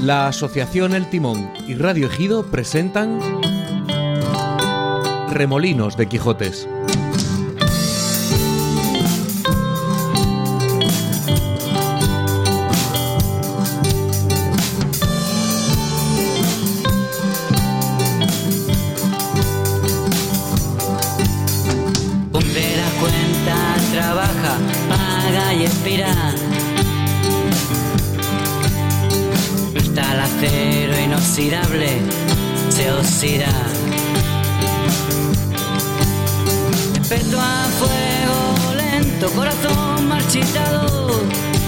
La Asociación El Timón y Radio Ejido presentan Remolinos de Quijotes. Cumple la cuenta, trabaja, paga y expira. El acero inoxidable se oxida. Respeto a fuego lento, corazón marchitado.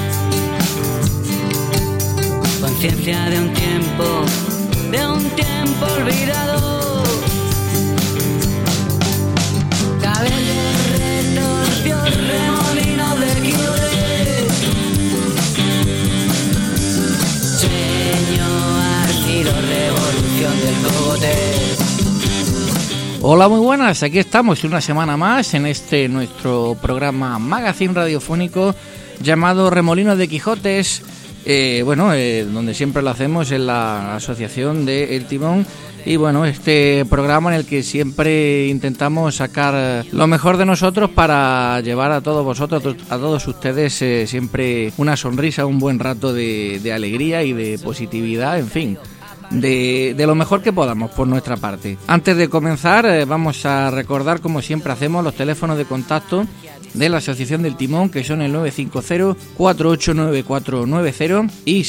Conciencia de un tiempo olvidado. Cabello retorció, remolino de Quijotes. Revolución del cogote. Hola, muy buenas, aquí estamos una semana más en este nuestro programa magazine radiofónico llamado Remolinos de Quijotes, donde siempre lo hacemos en la Asociación de El Timón. Y bueno, este programa en el que siempre intentamos sacar lo mejor de nosotros para llevar a todos vosotros, a todos ustedes, siempre una sonrisa, un buen rato de alegría y de positividad, en fin, de lo mejor que podamos por nuestra parte. Antes de comenzar, vamos a recordar, como siempre hacemos, los teléfonos de contacto de la Asociación del Timón, que son el 950-489490 y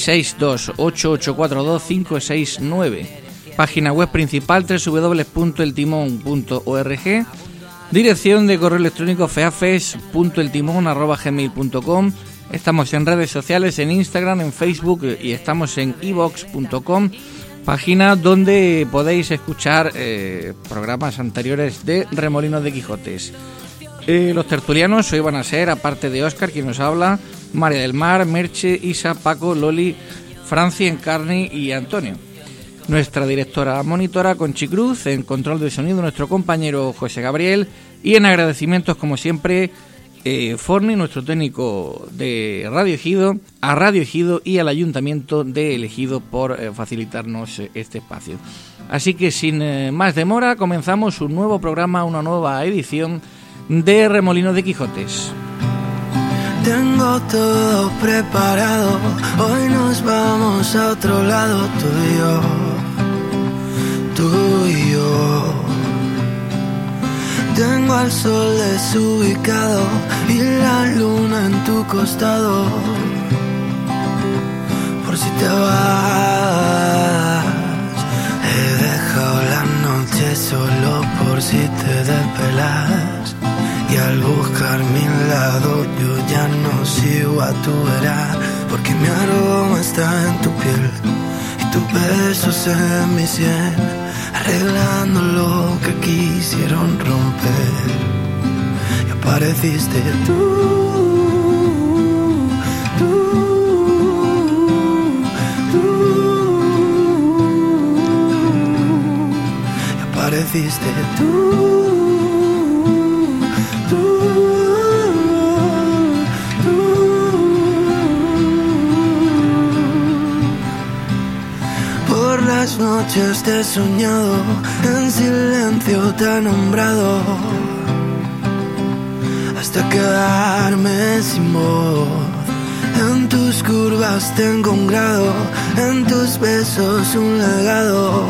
628842569. Página web principal www.eltimon.org. Dirección de correo electrónico feafes.eltimon@gmail.com. Estamos en redes sociales, en Instagram, en Facebook y estamos en ivox.com, página donde podéis escuchar programas anteriores de Remolinos de Quijotes. Los tertulianos hoy van a ser, aparte de Óscar, quien nos habla, María del Mar, Merche, Isa, Paco, Loli, Franci, Encarni y Antonio. Nuestra directora monitora Conchi Cruz, en control de sonido nuestro compañero José Gabriel y en agradecimientos como siempre Forni, nuestro técnico de Radio Ejido, a Radio Ejido y al Ayuntamiento de El Ejido por facilitarnos este espacio. Así que sin más demora comenzamos un nuevo programa, una nueva edición de Remolinos de Quijotes. Tengo todo preparado, hoy nos vamos a otro lado, tú y yo. Tengo al sol desubicado y la luna en tu costado. Por si te vas, he dejado la noche solo por si te desvelas. Y al buscar mi lado yo ya no sigo a tu vera, porque mi aroma está en tu piel y tus besos en mi sien, arreglando lo que quisieron romper. Y apareciste tú, y apareciste tú. Las noches te he soñado, en silencio te he nombrado, hasta quedarme sin voz. En tus curvas tengo un grado, en tus besos un legado.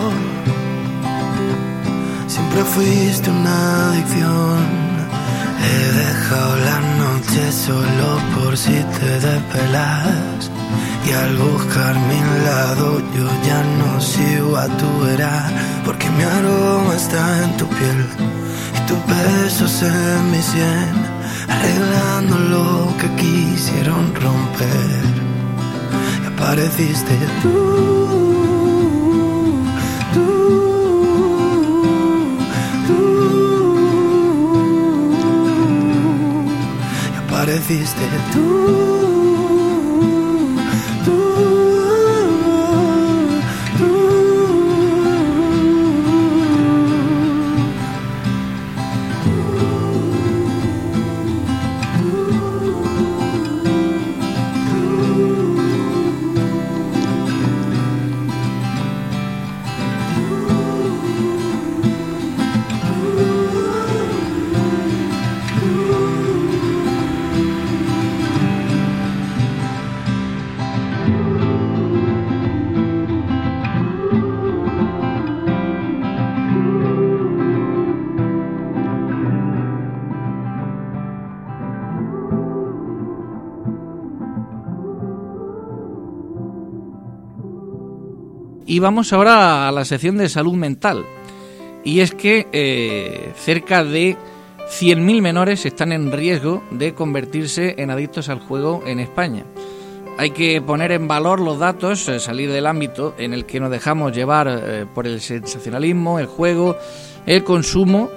Siempre fuiste una adicción. He dejado la noche solo por si te desvelas. Y al buscar mi lado yo ya no sigo a tu vera, porque mi aroma está en tu piel y tus besos en mi sien, arreglando lo que quisieron romper. Y apareciste tú, y apareciste tú. Y vamos ahora a la sección de salud mental. Y es que cerca de 100.000 menores están en riesgo de convertirse en adictos al juego en España. Hay que poner en valor los datos, salir del ámbito en el que nos dejamos llevar por el sensacionalismo, el juego, el consumo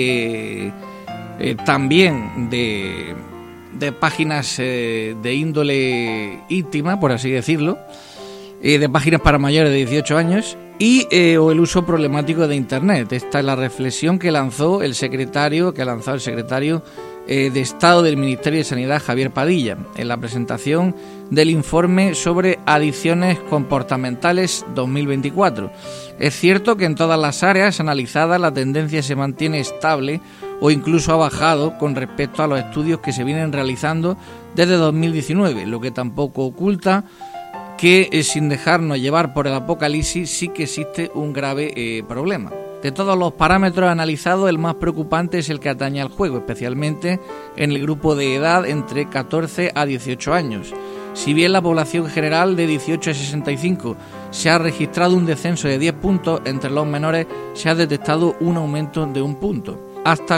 también de páginas de índole íntima, por así decirlo, de páginas para mayores de 18 años o el uso problemático de Internet. Esta es la reflexión que lanzó el secretario de Estado del Ministerio de Sanidad, Javier Padilla, en la presentación del informe sobre adicciones comportamentales 2024. Es cierto que en todas las áreas analizadas la tendencia se mantiene estable o incluso ha bajado con respecto a los estudios que se vienen realizando desde 2019, lo que tampoco oculta que, sin dejarnos llevar por el apocalipsis, sí que existe un grave problema. De todos los parámetros analizados, el más preocupante es el que atañe al juego, especialmente en el grupo de edad entre 14 a 18 años. Si bien la población general de 18 a 65 se ha registrado un descenso de 10 puntos, entre los menores se ha detectado un aumento de 1 punto. Hasta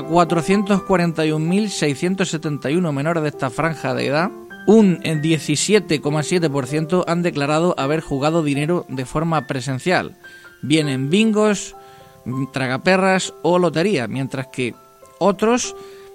441.671 menores de esta franja de edad, un 17,7% han declarado haber jugado dinero de forma presencial, bien en bingos, tragaperras o lotería, mientras que otros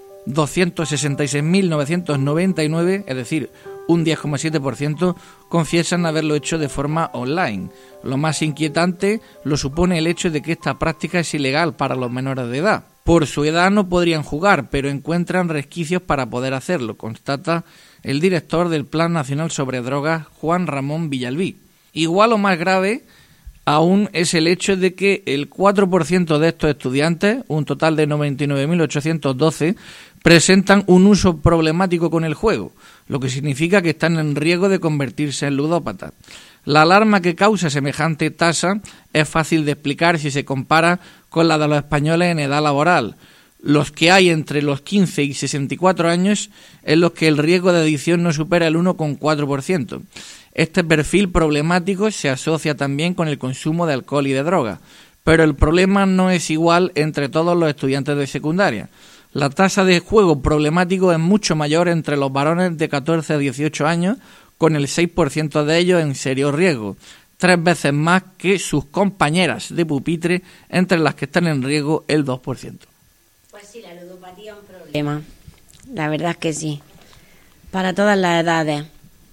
266.999, es decir, un 10,7%, confiesan haberlo hecho de forma online. Lo más inquietante lo supone el hecho de que esta práctica es ilegal para los menores de edad. Por su edad no podrían jugar, pero encuentran resquicios para poder hacerlo, constata el director del Plan Nacional sobre Drogas, Juan Ramón Villalbí. Igual o más grave aún es el hecho de que el 4% de estos estudiantes, un total de 99.812, presentan un uso problemático con el juego, lo que significa que están en riesgo de convertirse en ludópatas. La alarma que causa semejante tasa es fácil de explicar si se compara con la de los españoles en edad laboral. Los que hay entre los 15 y 64 años en los que el riesgo de adicción no supera el 1,4%. Este perfil problemático se asocia también con el consumo de alcohol y de drogas, pero el problema no es igual entre todos los estudiantes de secundaria. La tasa de juego problemático es mucho mayor entre los varones de 14 a 18 años, con el 6% de ellos en serio riesgo, 3 veces más que sus compañeras de pupitre, entre las que están en riesgo el 2%. Pues sí, la ludopatía es un problema, la verdad es que sí, para todas las edades,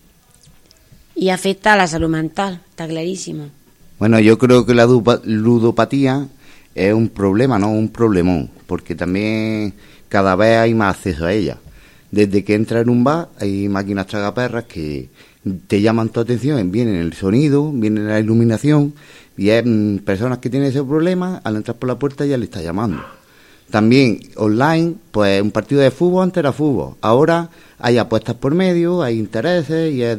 y afecta a la salud mental, está clarísimo. Bueno, yo creo que la ludopatía es un problema, no un problemón, porque también cada vez hay más acceso a ella. Desde que entras en un bar hay máquinas tragaperras que te llaman tu atención, viene el sonido, viene la iluminación, y hay personas que tienen ese problema, al entrar por la puerta ya le está llamando. También online, pues un partido de fútbol antes era fútbol, ahora hay apuestas por medio, hay intereses y es,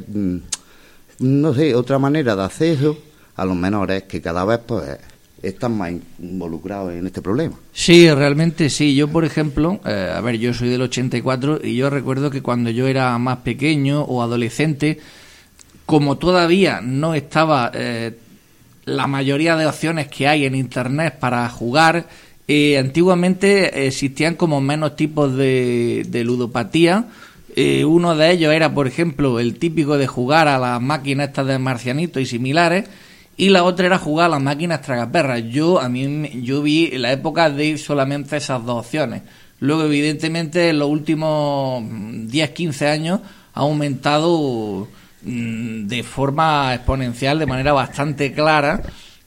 no sé, otra manera de acceso a los menores que cada vez pues están más involucrados en este problema. Sí, realmente sí. Yo, por ejemplo, yo soy del 84 y yo recuerdo que cuando yo era más pequeño o adolescente, como todavía no estaba la mayoría de opciones que hay en Internet para jugar, antiguamente existían como menos tipos de ludopatía. Uno de ellos era, por ejemplo, el típico de jugar a las máquinas estas de marcianitos y similares, y la otra era jugar a las máquinas tragaperras. Yo vi la época de solamente esas dos opciones. Luego, evidentemente, en los últimos 10-15 años ha aumentado de forma exponencial, de manera bastante clara,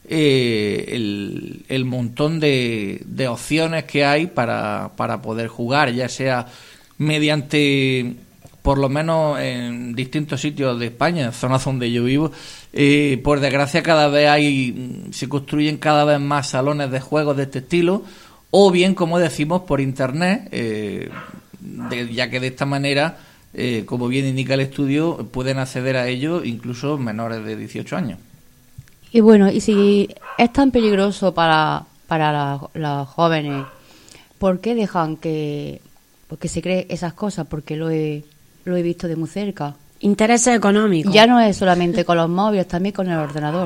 el montón de opciones que hay para poder jugar, ya sea mediante, por lo menos en distintos sitios de España, zonas donde yo vivo, por desgracia cada vez se construyen cada vez más salones de juegos de este estilo, o bien, como decimos, por internet, ya que de esta manera, como bien indica el estudio, pueden acceder a ello incluso menores de 18 años. Y bueno, y si es tan peligroso para los jóvenes, ¿por qué dejan que se cree esas cosas? Porque lo he visto de muy cerca. Intereses económicos. Ya no es solamente con los móviles, también con el ordenador.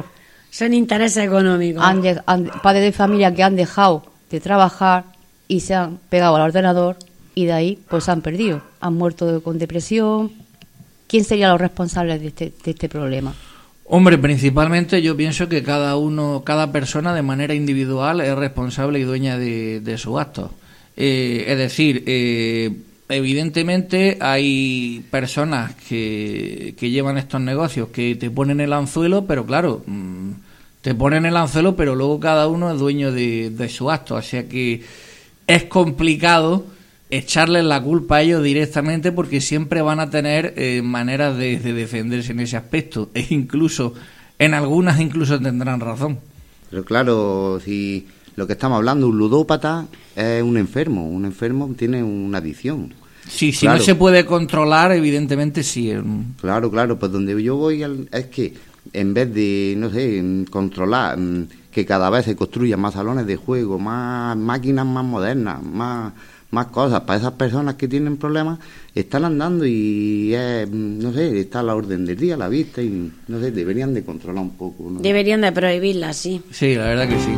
Son intereses económicos. Padres de familia que han dejado de trabajar y se han pegado al ordenador y de ahí pues se han perdido. Han muerto con depresión. ¿Quién serían los responsables de este problema? Hombre, principalmente yo pienso que cada persona de manera individual es responsable y dueña de sus actos. Es decir, evidentemente hay personas que llevan estos negocios que te ponen el anzuelo, pero claro, te ponen el anzuelo, pero luego cada uno es dueño de su acto. O sea que es complicado echarles la culpa a ellos directamente, porque siempre van a tener maneras de defenderse en ese aspecto, e incluso en algunas incluso tendrán razón. Pero claro, si lo que estamos hablando, un ludópata es un enfermo tiene una adicción. Sí, si claro. No se puede controlar, evidentemente sí. Claro, pues donde yo voy es que en vez de, no sé, controlar, que cada vez se construyan más salones de juego, más máquinas más modernas, más cosas para esas personas que tienen problemas, están andando y no sé, está a la orden del día, a la vista, y no sé, deberían de controlar un poco, ¿no? Deberían de prohibirla, sí. Sí, la verdad que sí.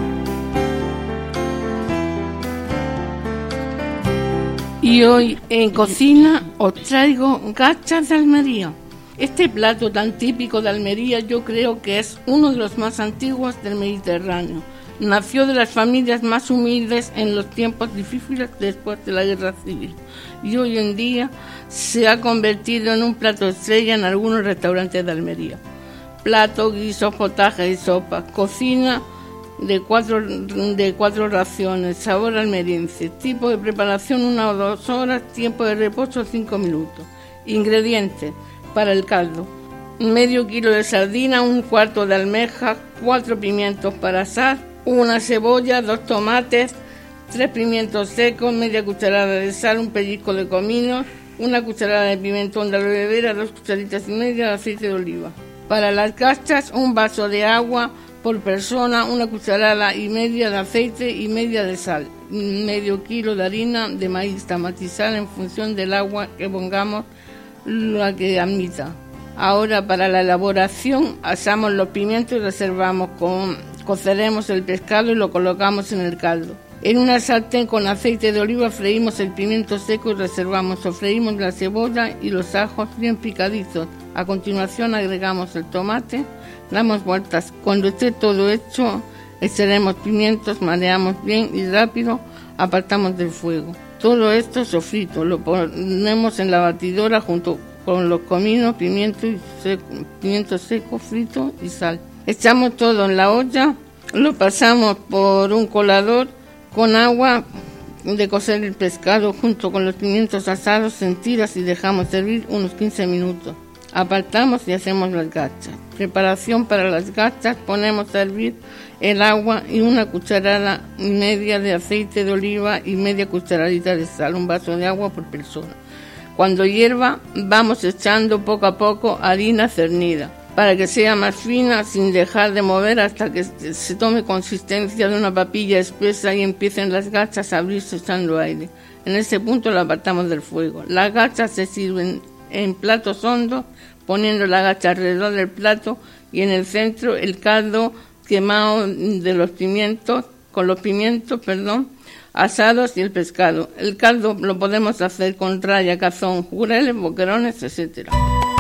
Y hoy en cocina os traigo gachas de Almería. Este plato tan típico de Almería yo creo que es uno de los más antiguos del Mediterráneo. Nació de las familias más humildes en los tiempos difíciles después de la Guerra Civil y hoy en día se ha convertido en un plato estrella en algunos restaurantes de Almería. Plato, guisos, potajes y sopas, cocina de cuatro raciones, sabor almeriense, tipo de preparación 1 o 2 horas, tiempo de reposo 5 minutos. Ingredientes para el caldo: medio kilo de sardina, 1/4 de almeja, 4 pimientos para asar, 1 cebolla, 2 tomates, 3 pimientos secos, media cucharada de sal, un pellizco de comino, 1 cucharada de pimentón de aloe vera, 2 cucharitas y media de aceite de oliva. Para las gachas, un vaso de agua por persona, 1 cucharada y media de aceite y media de sal, medio kilo de harina de maíz tamatizada en función del agua que pongamos, la que admita. Ahora para la elaboración asamos los pimientos y coceremos el pescado y lo colocamos en el caldo. En una sartén con aceite de oliva freímos el pimiento seco y reservamos. Sofreímos la cebolla y los ajos bien picaditos. A continuación agregamos el tomate, damos vueltas. Cuando esté todo hecho, echaremos pimientos, mareamos bien y rápido apartamos del fuego. Todo esto sofrito lo ponemos en la batidora junto con los cominos, pimiento seco frito y sal. Echamos todo en la olla, lo pasamos por un colador con agua de cocer el pescado junto con los pimientos asados en tiras y dejamos hervir unos 15 minutos. Apartamos y hacemos las gachas. Preparación para las gachas: ponemos a hervir el agua y 1 cucharada y media de aceite de oliva y media cucharadita de sal, un vaso de agua por persona. Cuando hierva, vamos echando poco a poco harina cernida para que sea más fina sin dejar de mover hasta que se tome consistencia de una papilla espesa y empiecen las gachas a abrirse echando aire. En ese punto la apartamos del fuego. Las gachas se sirven en platos hondos, poniendo la gacha alrededor del plato y en el centro el caldo quemado de los pimientos, asados y el pescado. El caldo lo podemos hacer con raya, cazón, jureles, boquerones, etcétera.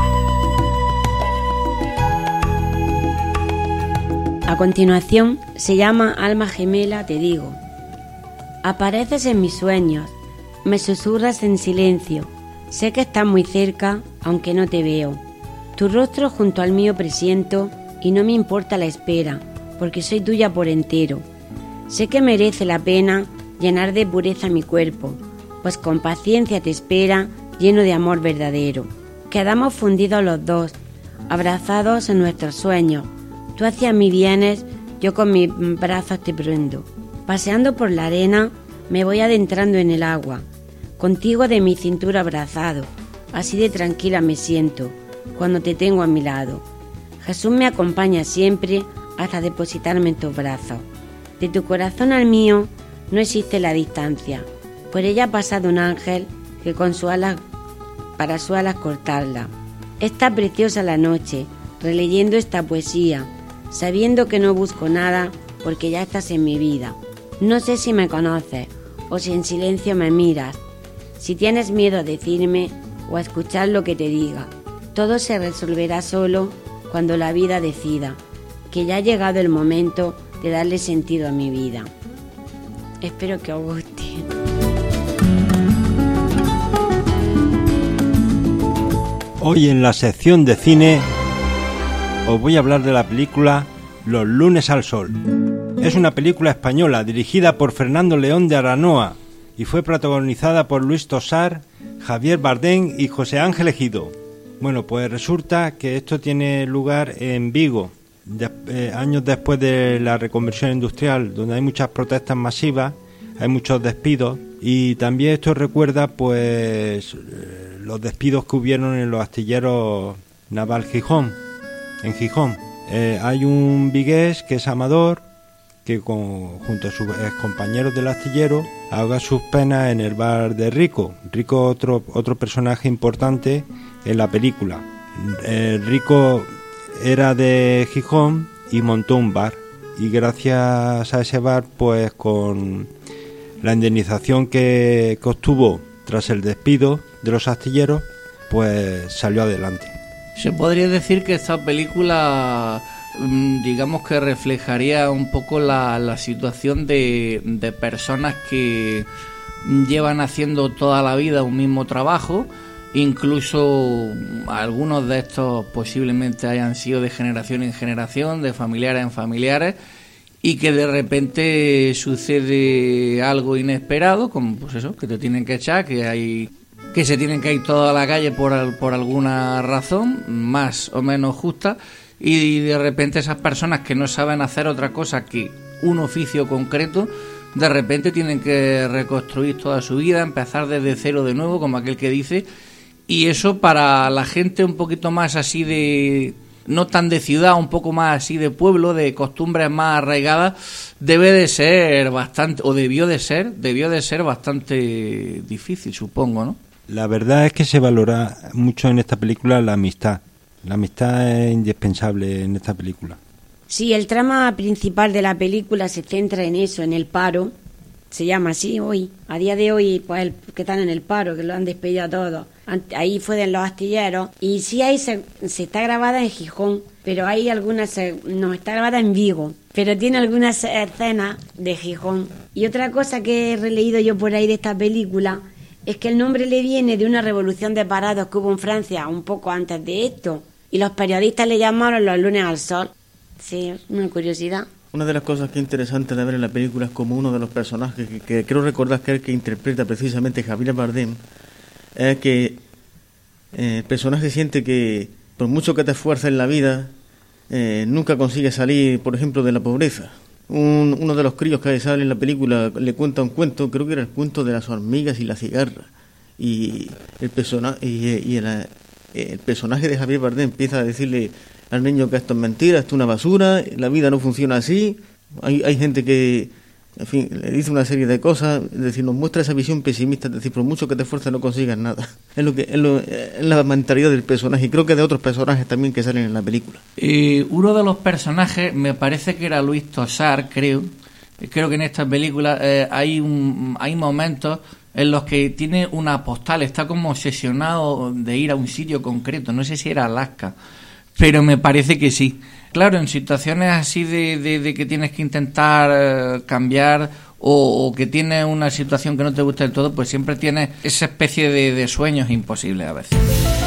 A continuación se llama Alma gemela, te digo. Apareces en mis sueños, me susurras en silencio. Sé que estás muy cerca, aunque no te veo. Tu rostro junto al mío presiento y no me importa la espera, porque soy tuya por entero. Sé que merece la pena llenar de pureza mi cuerpo, pues con paciencia te espera, lleno de amor verdadero. Quedamos fundidos los dos, abrazados en nuestros sueños. Tú hacia mí vienes, yo con mis brazos te prendo. Paseando por la arena, me voy adentrando en el agua. Contigo de mi cintura abrazado, así de tranquila me siento cuando te tengo a mi lado. Jesús me acompaña siempre hasta depositarme en tus brazos. De tu corazón al mío no existe la distancia. Por ella ha pasado un ángel que con sus alas, para sus alas cortarla. Está preciosa la noche, releyendo esta poesía. sabiendo que no busco nada porque ya estás en mi vida. No sé si me conoces o si en silencio me miras, si tienes miedo a decirme o a escuchar lo que te diga. Todo se resolverá solo cuando la vida decida que ya ha llegado el momento de darle sentido a mi vida. Espero que os guste. Hoy en la sección de cine os voy a hablar de la película Los lunes al sol. Es una película española dirigida por Fernando León de Aranoa y fue protagonizada por Luis Tosar, Javier Bardem y José Ángel Ejido. Bueno, pues resulta que esto tiene lugar en Vigo, años después de la reconversión industrial, donde hay muchas protestas masivas, hay muchos despidos, y también esto recuerda pues los despidos que hubieron en los astilleros Naval Gijón, en Gijón. Hay un vigués que es Amador, que junto a sus compañeros del astillero ahoga sus penas en el bar de Rico. Rico, otro personaje importante en la película. Rico era de Gijón y montó un bar, y gracias a ese bar, pues con la indemnización que obtuvo tras el despido de los astilleros, pues salió adelante. Se podría decir que esta película, digamos que reflejaría un poco la situación de personas que llevan haciendo toda la vida un mismo trabajo. Incluso algunos de estos posiblemente hayan sido de generación en generación, de familiares en familiares, y que de repente sucede algo inesperado, como pues eso, que te tienen que echar, que se tienen que ir toda la calle por alguna razón, más o menos justa, y de repente esas personas que no saben hacer otra cosa que un oficio concreto, de repente tienen que reconstruir toda su vida, empezar desde cero de nuevo, como aquel que dice. Y eso para la gente un poquito más así de, no tan de ciudad, un poco más así de pueblo, de costumbres más arraigadas, debe de ser bastante, o debió de ser bastante difícil, supongo, ¿no? La verdad es que se valora mucho en esta película la amistad. La amistad es indispensable en esta película. Sí, el trama principal de la película se centra en eso, en el paro. Se llama así hoy. A día de hoy, pues, que están en el paro, que lo han despedido a todos. Ahí fue de los astilleros. Y sí, ahí se está grabada en Gijón, pero hay algunas... No, está grabada en Vigo, pero tiene algunas escenas de Gijón. Y otra cosa que he releído yo por ahí de esta película es que el nombre le viene de una revolución de parados que hubo en Francia un poco antes de esto. Y los periodistas le llamaron los lunes al sol. Sí, una curiosidad. Una de las cosas que es interesante de ver en la película es como uno de los personajes que creo recordar que es el que interpreta precisamente Javier Bardem, es que el personaje siente que por mucho que te esfuerces en la vida, nunca consigues salir, por ejemplo, de la pobreza. Uno de los críos que sale en la película le cuenta un cuento, creo que era el cuento de las hormigas y la cigarra, y el personaje de Javier Bardem empieza a decirle al niño que esto es mentira, esto es una basura, la vida no funciona así. Hay gente que, en fin, le dice una serie de cosas, es decir, nos muestra esa visión pesimista, es decir, por mucho que te esfuerces no consigas nada. Es la mentalidad del personaje, y creo que de otros personajes también que salen en la película. Uno de los personajes, me parece que era Luis Tosar, creo que en esta película hay momentos en los que tiene una postal, está como obsesionado de ir a un sitio concreto, no sé si era Alaska, pero me parece que sí. Claro, en situaciones así de que tienes que intentar cambiar o que tienes una situación que no te gusta del todo, pues siempre tienes esa especie de sueños imposibles a veces.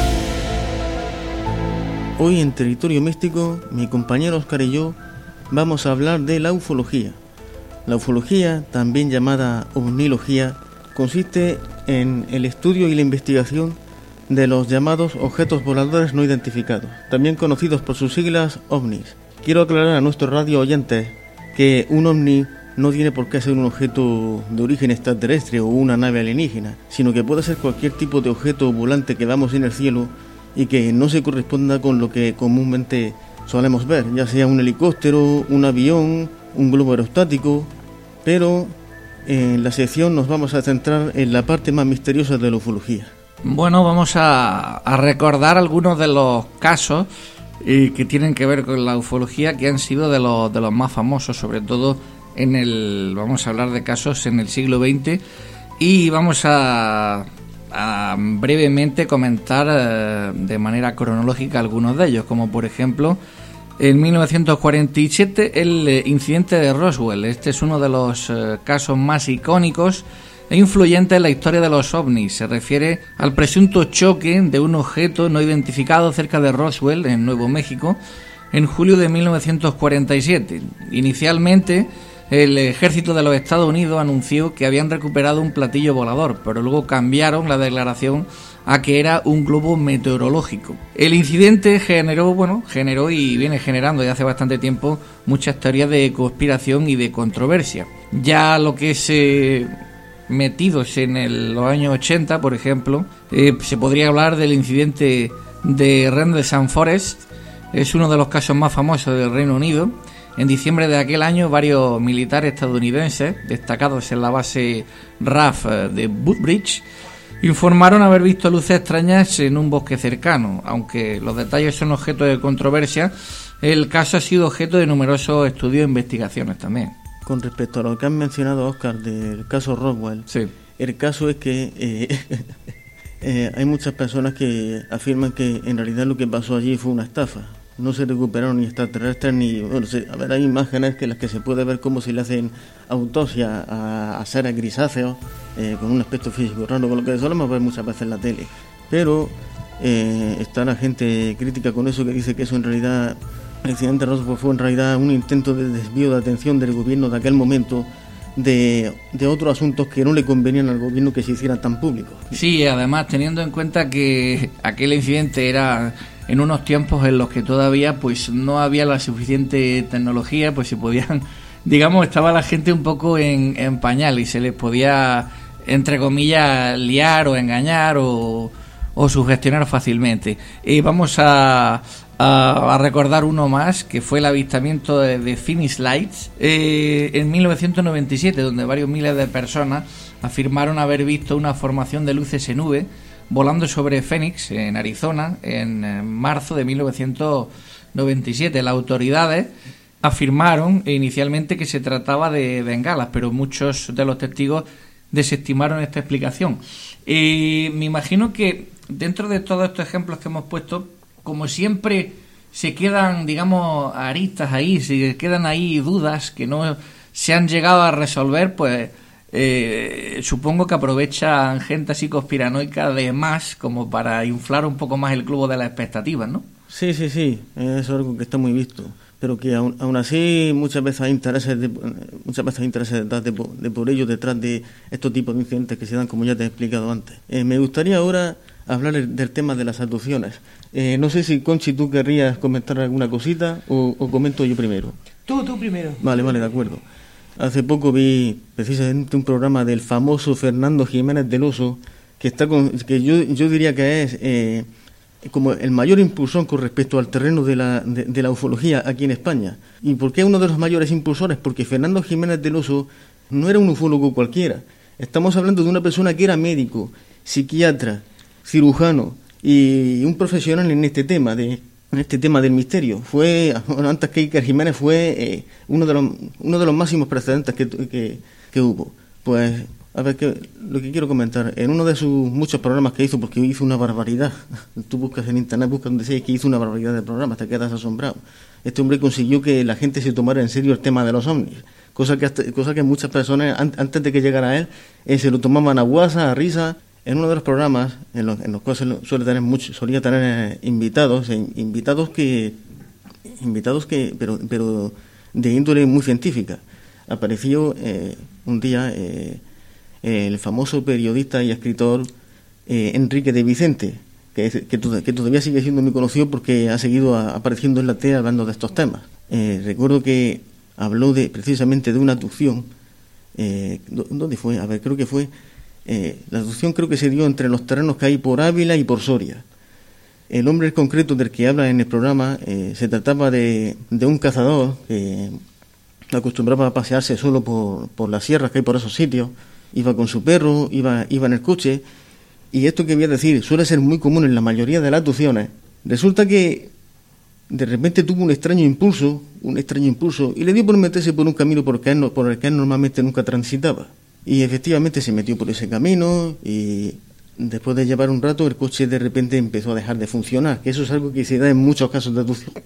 Hoy en Territorio Místico, mi compañero Óscar y yo vamos a hablar de la ufología. La ufología, también llamada ovnilogía, consiste en el estudio y la investigación de los llamados objetos voladores no identificados, también conocidos por sus siglas OVNIs. Quiero aclarar a nuestros radio oyentes que un OVNI no tiene por qué ser un objeto de origen extraterrestre o una nave alienígena, sino que puede ser cualquier tipo de objeto volante que veamos en el cielo y que no se corresponda con lo que comúnmente solemos ver, ya sea un helicóptero, un avión, un globo aerostático, pero en la sección nos vamos a centrar en la parte más misteriosa de la ufología. Bueno, vamos a recordar algunos de los casos que tienen que ver con la ufología, que han sido de los más famosos, sobre todo vamos a hablar de casos en el siglo XX, y vamos a brevemente comentar de manera cronológica algunos de ellos, como por ejemplo en 1947 el incidente de Roswell. Este es uno de los casos más icónicos e influyentes en la historia de los ovnis. Se refiere al presunto choque de un objeto no identificado cerca de Roswell, en Nuevo México, en julio de 1947. Inicialmente, el ejército de los Estados Unidos anunció que habían recuperado un platillo volador, pero luego cambiaron la declaración a que era un globo meteorológico. El incidente generó y viene generando desde hace bastante tiempo muchas teorías de conspiración y de controversia. Ya lo que es metidos en los años 80, por ejemplo, se podría hablar del incidente de Rendlesham Forest. Es uno de los casos más famosos del Reino Unido. En diciembre de aquel año, varios militares estadounidenses destacados en la base RAF de Woodbridge informaron haber visto luces extrañas en un bosque cercano. Aunque los detalles son objeto de controversia, el caso ha sido objeto de numerosos estudios e investigaciones también. Con respecto a lo que han mencionado, Óscar, del caso Roswell, sí. El caso es que hay muchas personas que afirman que en realidad lo que pasó allí fue una estafa. No se recuperaron ni extraterrestres ni... Bueno, hay imágenes que las que se puede ver cómo se le hacen autopsia a seres grisáceos con un aspecto físico raro, con lo que solemos ver muchas veces en la tele. Pero está la gente crítica con eso, que dice que eso en realidad... El accidente Roswell fue en realidad un intento de desvío de atención del gobierno de aquel momento de otros asuntos que no le convenían al gobierno que se hicieran tan públicos. Sí, además teniendo en cuenta que aquel incidente era en unos tiempos en los que todavía pues no había la suficiente tecnología, pues se podían, digamos, estaba la gente un poco en pañal y se les podía, entre comillas, liar o engañar o sugestionar fácilmente. Vamos a recordar uno más, que fue el avistamiento de Phoenix Lights en 1997, donde varios miles de personas afirmaron haber visto una formación de luces en nube volando sobre Phoenix, en Arizona, en marzo de 1997. Las autoridades afirmaron inicialmente que se trataba de bengalas, pero muchos de los testigos desestimaron esta explicación. Me imagino que dentro de todos estos ejemplos que hemos puesto, como siempre se quedan, digamos, aristas ahí, se quedan ahí dudas que no se han llegado a resolver, pues supongo que aprovechan gente así conspiranoica de más como para inflar un poco más el globo de las expectativas, ¿no? Sí, eso es algo que está muy visto, pero que aún así muchas veces hay intereses detrás de por ello detrás de estos tipos de incidentes que se dan, como ya te he explicado antes. Me gustaría ahora hablar del tema de las abducciones. No sé si, Conchi, tú querrías comentar alguna cosita o comento yo primero. Tú primero. Vale, de acuerdo. Hace poco vi precisamente un programa del famoso Fernando Jiménez del Oso, que yo diría que es como el mayor impulsor con respecto al terreno de la ufología aquí en España. ¿Y por qué uno de los mayores impulsores? Porque Fernando Jiménez del Oso no era un ufólogo cualquiera. Estamos hablando de una persona que era médico, psiquiatra, cirujano y un profesional en este tema del misterio. Antes que Iker Jiménez fue uno de los máximos precedentes que hubo. Pues a ver, lo que quiero comentar, en uno de sus muchos programas que hizo, porque hizo una barbaridad, tú buscas en internet, buscas donde sea, que hizo una barbaridad de programas, te quedas asombrado. Este hombre consiguió que la gente se tomara en serio el tema de los ovnis, cosa que muchas personas antes de que llegara a él se lo tomaban a guasa, a risa. En uno de los programas en los cuales solía tener invitados pero de índole muy científica. Apareció un día el famoso periodista y escritor Enrique de Vicente, que todavía sigue siendo muy conocido porque ha seguido apareciendo en la tele hablando de estos temas. Recuerdo que habló precisamente de una abducción. ¿Dónde fue? A ver, creo que fue... la abducción creo que se dio entre los terrenos que hay por Ávila y por Soria. El hombre en concreto del que habla en el programa se trataba de un cazador que acostumbraba a pasearse solo por las sierras que hay por esos sitios. Iba con su perro, iba en el coche, y esto que voy a decir suele ser muy común en la mayoría de las abducciones. Resulta que de repente tuvo un extraño impulso, y le dio por meterse por un camino por el que él normalmente nunca transitaba. Y efectivamente se metió por ese camino, y después de llevar un rato el coche de repente empezó a dejar de funcionar, que eso es algo que se da en muchos casos de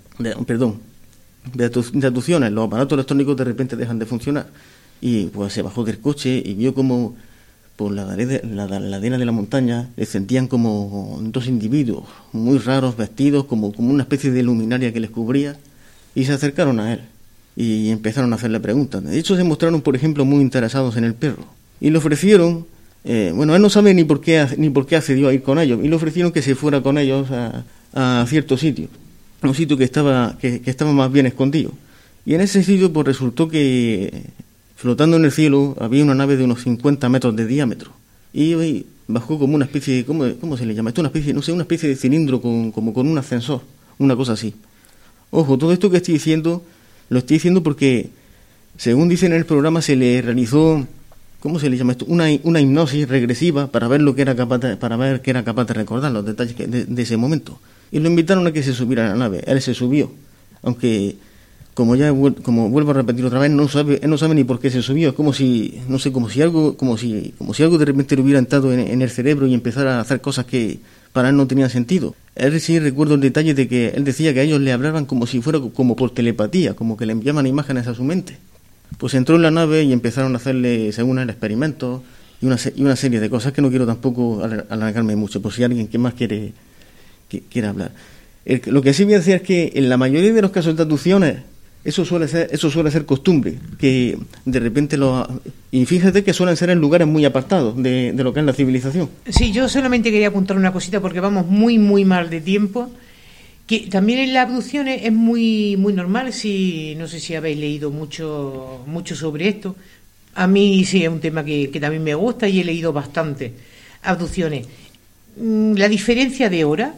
atuaciones. Los aparatos electrónicos de repente dejan de funcionar. Y pues se bajó del coche y vio como por la ladera de la montaña le sentían como dos individuos muy raros, vestidos como una especie de luminaria que les cubría, y se acercaron a él y empezaron a hacerle preguntas. De hecho, se mostraron, por ejemplo, muy interesados en el perro y le ofrecieron, él no sabe ni por qué accedió a ir con ellos, y le ofrecieron que se fuera con ellos a cierto sitio, un sitio que estaba más bien escondido. Y en ese sitio pues resultó que flotando en el cielo había una nave de unos 50 metros de diámetro, y bajó como una especie, ¿cómo se le llama? Esto una especie de cilindro como con un ascensor, una cosa así. Ojo, todo esto que estoy diciendo, lo estoy diciendo porque, según dicen en el programa, se le realizó, ¿cómo se le llama esto? Una hipnosis regresiva para ver que era capaz de recordar los detalles de ese momento. Y lo invitaron a que se subiera a la nave. Él se subió, aunque como vuelvo a repetir otra vez, él no sabe ni por qué se subió. Es como si algo de repente le hubiera entrado en el cerebro y empezara a hacer cosas que para él no tenían sentido. Él sí recuerdo el detalle de que él decía que a ellos le hablaban como si fuera como por telepatía, como que le enviaban imágenes a su mente. Pues entró en la nave y empezaron a hacerle, según él, experimentos y una serie de cosas que no quiero tampoco alargarme mucho, por si alguien que más quiere hablar. Lo que sí voy a decir es que en la mayoría de los casos de abducciones eso suele ser costumbre, que de repente y fíjate que suelen ser en lugares muy apartados de lo que es la civilización. Sí, yo solamente quería apuntar una cosita porque vamos muy muy mal de tiempo, que también en las abducciones es muy muy normal. No sé si habéis leído mucho sobre esto. A mí sí es un tema que también me gusta y he leído bastante. Abducciones. La diferencia de hora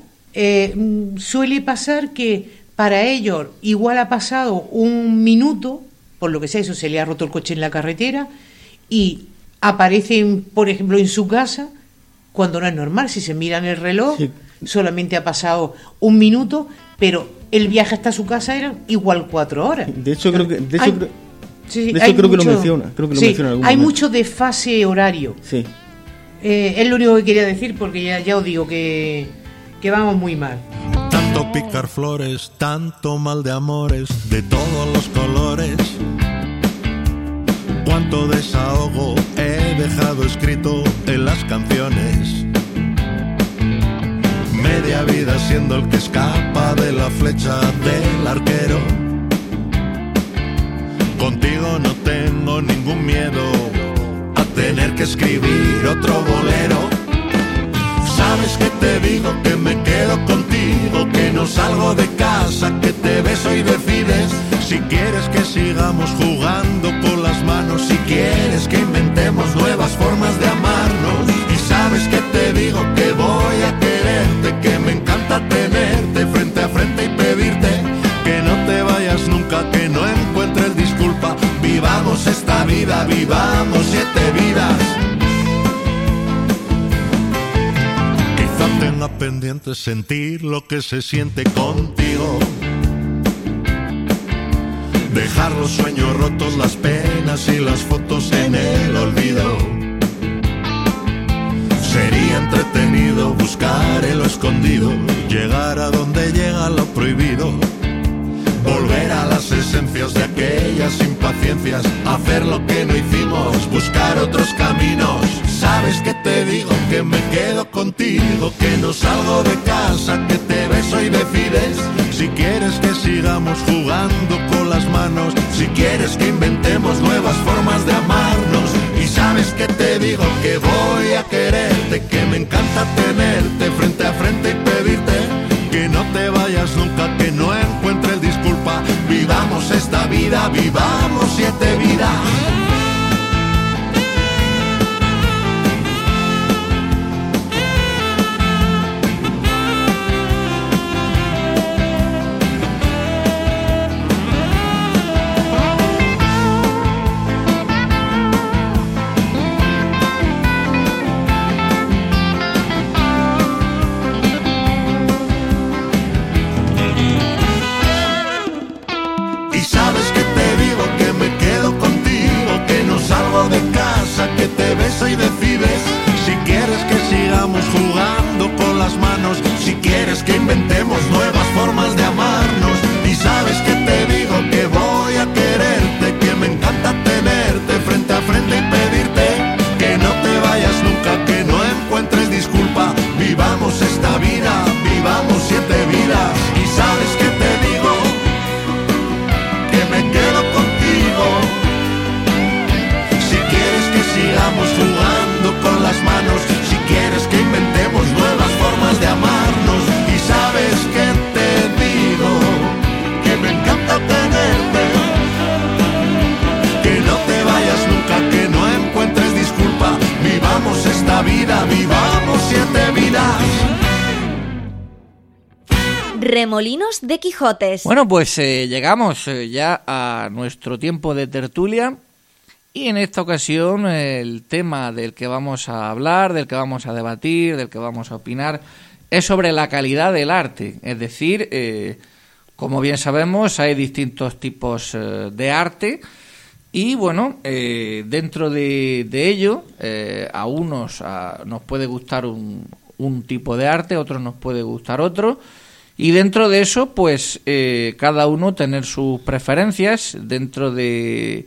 suele pasar que para ellos igual ha pasado un minuto, por lo que sea, eso se le ha roto el coche en la carretera y aparecen, por ejemplo, en su casa, cuando no es normal. Si se miran el reloj, sí, solamente ha pasado un minuto, pero el viaje hasta su casa era igual 4 horas. De hecho, creo que lo menciona. Hay mucho desfase horario. Sí. Es lo único que quería decir, porque ya os digo que vamos muy mal. Tanto picar flores, tanto mal de amores, de todos los colores. Cuánto desahogo he dejado escrito en las canciones. Media vida siendo el que escapa de la flecha del arquero. Contigo no tengo ningún miedo a tener que escribir otro bolero. Sabes que te digo que me quedo contigo, que no salgo de casa, que te beso y decides si quieres que sigamos jugando con las manos, si quieres que inventemos nuevas formas de amarnos. Y sabes que te digo que voy a quererte, que me encanta tenerte frente a frente y pedirte que no te vayas nunca, que no encuentres disculpa. Vivamos esta vida, vivamos 7 vidas. Tenga pendiente sentir lo que se siente contigo. Dejar los sueños rotos, las penas y las fotos en el olvido. Sería entretenido buscar en lo escondido, llegar a donde llega lo prohibido. Volver a las esencias de aquellas impaciencias, hacer lo que no hicimos, buscar otros caminos. Sabes que te digo que me quedo contigo, que no salgo de casa, que te beso y decides si quieres que sigamos jugando con las manos, si quieres que inventemos nuevas formas de amarnos. Y sabes que te digo que voy a quererte, que me encanta tenerte frente a frente y pedirte que no te vayas nunca, que no encuentres disculpa. Vivamos esta vida, vivamos 7 vidas. Remolinos de Quijotes. Bueno, pues llegamos ya a nuestro tiempo de tertulia y en esta ocasión el tema del que vamos a hablar, del que vamos a debatir, del que vamos a opinar es sobre la calidad del arte. Es decir, como bien sabemos, hay distintos tipos de arte y bueno, dentro de ello a unos nos puede gustar un tipo de arte, a otros nos puede gustar otro. Y dentro de eso, pues, cada uno tener sus preferencias dentro de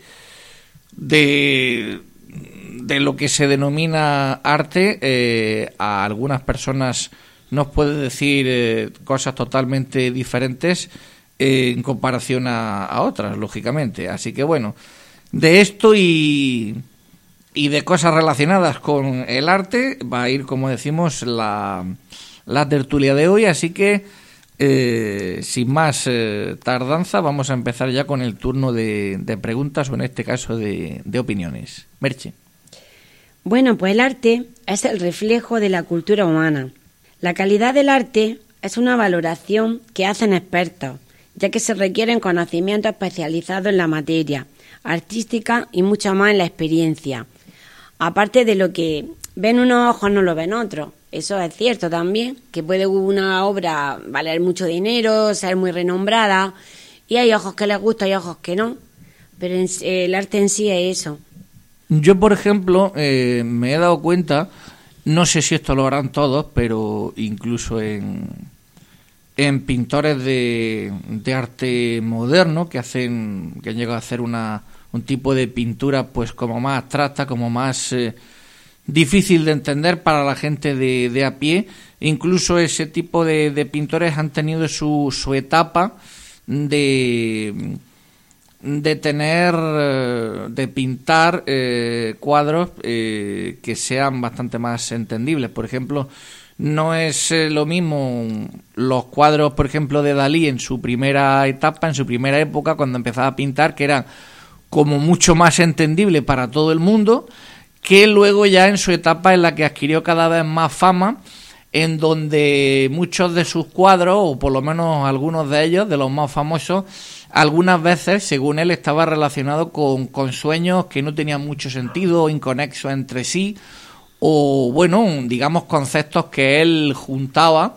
lo que se denomina arte. A algunas personas nos puede decir cosas totalmente diferentes en comparación a otras, lógicamente. Así que, bueno, de esto y de cosas relacionadas con el arte va a ir, como decimos, la tertulia de hoy. Así que sin más tardanza, vamos a empezar ya con el turno de preguntas o en este caso de opiniones. Merche. Bueno, pues el arte es el reflejo de la cultura humana. La calidad del arte es una valoración que hacen expertos, ya que se requieren conocimientos especializados en la materia artística y mucho más en la experiencia. Aparte de lo que ven unos ojos, no lo ven otros. Eso es cierto también, que puede una obra valer mucho dinero, ser muy renombrada, y hay ojos que les gusta y ojos que no, pero el arte en sí es eso. Yo, por ejemplo, me he dado cuenta, no sé si esto lo harán todos, pero incluso en pintores de arte moderno que han llegado a hacer un tipo de pintura pues como más abstracta, como más difícil de entender para la gente de a pie. Incluso ese tipo de pintores han tenido su etapa de pintar cuadros que sean bastante más entendibles. Por ejemplo, no es lo mismo los cuadros, por ejemplo, de Dalí en su primera etapa, en su primera época, cuando empezaba a pintar, que eran como mucho más entendibles para todo el mundo, que luego ya en su etapa en la que adquirió cada vez más fama, en donde muchos de sus cuadros, o por lo menos algunos de ellos, de los más famosos, algunas veces, según él, estaba relacionado con sueños que no tenían mucho sentido, inconexos entre sí, o bueno, digamos conceptos que él juntaba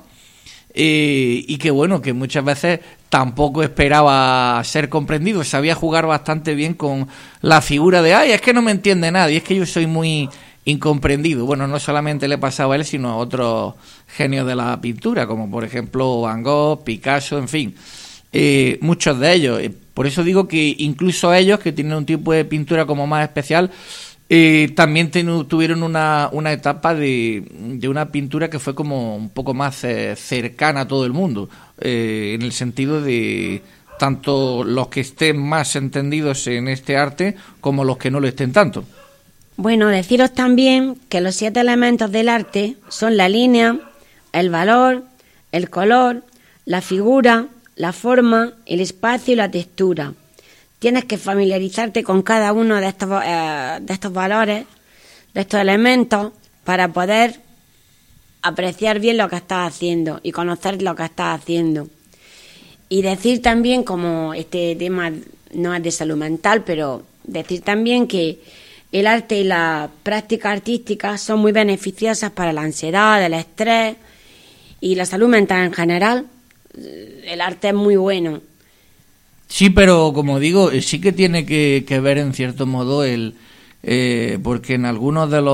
y que bueno, que muchas veces tampoco esperaba ser comprendido. Sabía jugar bastante bien con la figura de es que no me entiende nadie, es que yo soy muy incomprendido. Bueno, no solamente le pasaba a él, sino a otros genios de la pintura, como por ejemplo Van Gogh, Picasso, en fin, muchos de ellos. Por eso digo que incluso ellos, que tienen un tipo de pintura como más especial, también tuvieron una etapa de una pintura que fue como un poco más cercana a todo el mundo, en el sentido de tanto los que estén más entendidos en este arte como los que no lo estén tanto. Bueno, deciros también que los 7 elementos del arte son la línea, el valor, el color, la figura, la forma, el espacio y la textura. Tienes que familiarizarte con cada uno de estos valores, de estos elementos, para poder apreciar bien lo que estás haciendo y conocer lo que estás haciendo. Y decir también, como este tema no es de salud mental, pero decir también que el arte y la práctica artística son muy beneficiosas para la ansiedad, el estrés y la salud mental en general. El arte es muy bueno. Sí, pero como digo, sí que tiene que ver en cierto modo porque en algunos de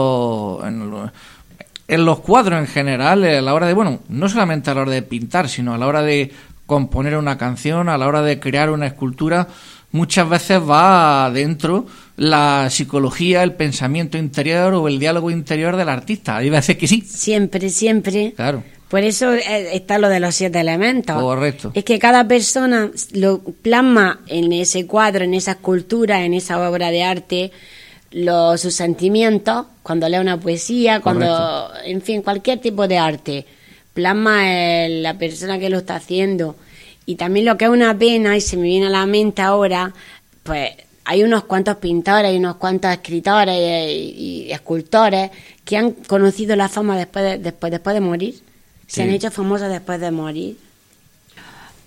en los cuadros en general, a la hora de, bueno, no solamente a la hora de pintar, sino a la hora de componer una canción, a la hora de crear una escultura, muchas veces va adentro la psicología, el pensamiento interior o el diálogo interior del artista. Hay veces que sí. Siempre, siempre. Claro. Por eso está lo de los 7 elementos. Correcto. Es que cada persona lo plasma en ese cuadro, en esa escultura, en esa obra de arte, sus sentimientos, cuando lee una poesía, cuando, en fin, cualquier tipo de arte, plasma la persona que lo está haciendo. Y también lo que es una pena, y se me viene a la mente ahora, pues hay unos cuantos pintores, hay unos cuantos escritores y escultores que han conocido la fama después de morir. Se han hecho famosos después de morir.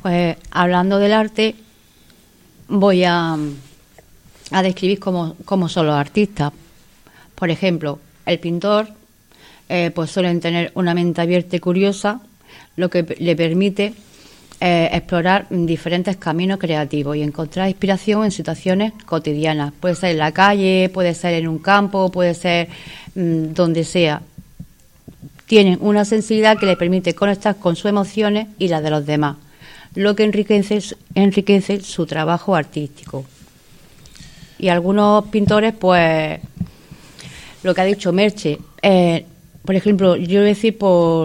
Pues hablando del arte, voy a describir cómo son los artistas. Por ejemplo, el pintor pues suelen tener una mente abierta y curiosa, lo que le permite explorar diferentes caminos creativos y encontrar inspiración en situaciones cotidianas. Puede ser en la calle, puede ser en un campo, puede ser donde sea. Tienen una sensibilidad que le permite conectar con sus emociones y las de los demás, lo que enriquece su trabajo artístico. Y algunos pintores, pues, lo que ha dicho Merche, por ejemplo, yo voy a decir,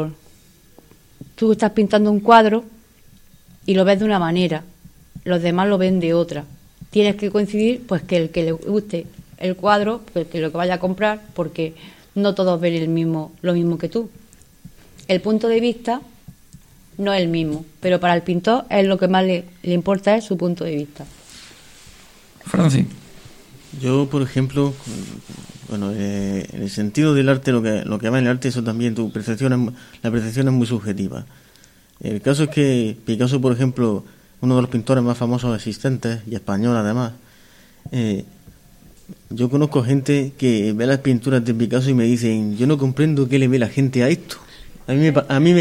tú estás pintando un cuadro y lo ves de una manera, los demás lo ven de otra. Tienes que coincidir, pues, que el que le guste el cuadro, pues, que lo que vaya a comprar, porque no todos ven lo mismo que tú. El punto de vista no es el mismo, pero para el pintor es lo que más le importa, es su punto de vista. Francis. Yo, por ejemplo, bueno, en el sentido del arte, lo que va en el arte, eso también, la percepción es muy subjetiva. El caso es que Picasso, por ejemplo, uno de los pintores más famosos existentes, y español además, yo conozco gente que ve las pinturas de Picasso y me dicen, yo no comprendo qué le ve la gente a esto. A mí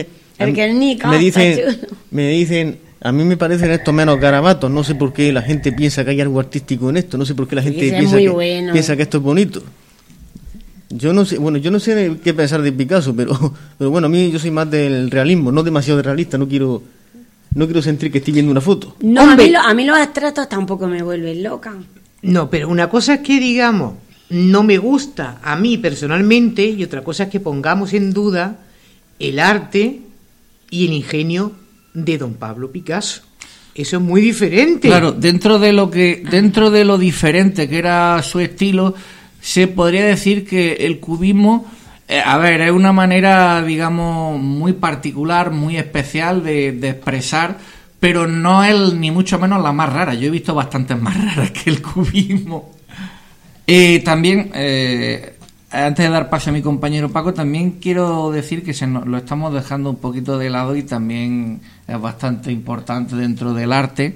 me dicen, a mí me parecen estos menos garabatos, no sé por qué la gente piensa que hay algo artístico en esto, no sé por qué la gente piensa que esto es bonito. Yo no sé qué pensar de Picasso, pero bueno, a mí yo soy más del realismo, no demasiado realista, no quiero sentir que estoy viendo una foto. No, a mí los abstractos tampoco me vuelven loca. No, pero una cosa es que, digamos, no me gusta a mí personalmente, y otra cosa es que pongamos en duda el arte y el ingenio de don Pablo Picasso. Eso es muy diferente. Claro, dentro de lo diferente que era su estilo, se podría decir que el cubismo, es una manera, digamos, muy particular, muy especial de expresar, pero no es ni mucho menos la más rara. Yo he visto bastantes más raras que el cubismo. También, antes de dar paso a mi compañero Paco, también quiero decir que lo estamos dejando un poquito de lado y también es bastante importante dentro del arte,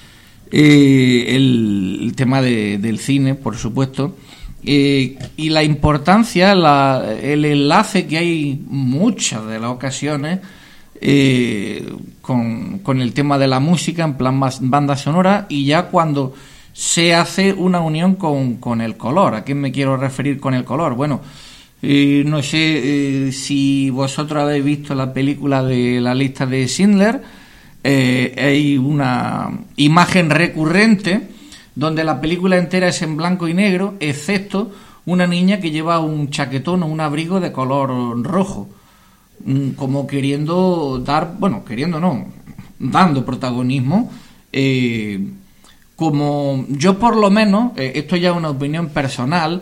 el tema del cine, por supuesto, y la importancia, el enlace que hay muchas de las ocasiones con el tema de la música en plan banda sonora, y ya cuando se hace una unión con el color. ¿A qué me quiero referir con el color? Bueno, no sé si vosotros habéis visto la película de La lista de Schindler. Hay una imagen recurrente donde la película entera es en blanco y negro, excepto una niña que lleva un chaquetón o un abrigo de color rojo, como dando protagonismo. Como yo, por lo menos, esto ya es una opinión personal,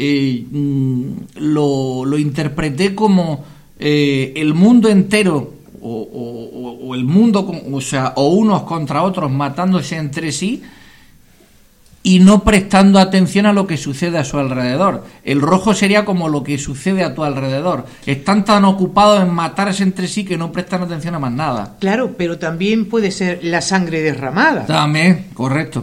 lo interpreté como el mundo entero o el mundo, o unos contra otros matándose entre sí y no prestando atención a lo que sucede a su alrededor. El rojo sería como lo que sucede a tu alrededor. Están tan ocupados en matarse entre sí que no prestan atención a más nada. Claro, pero también puede ser la sangre derramada. También, correcto.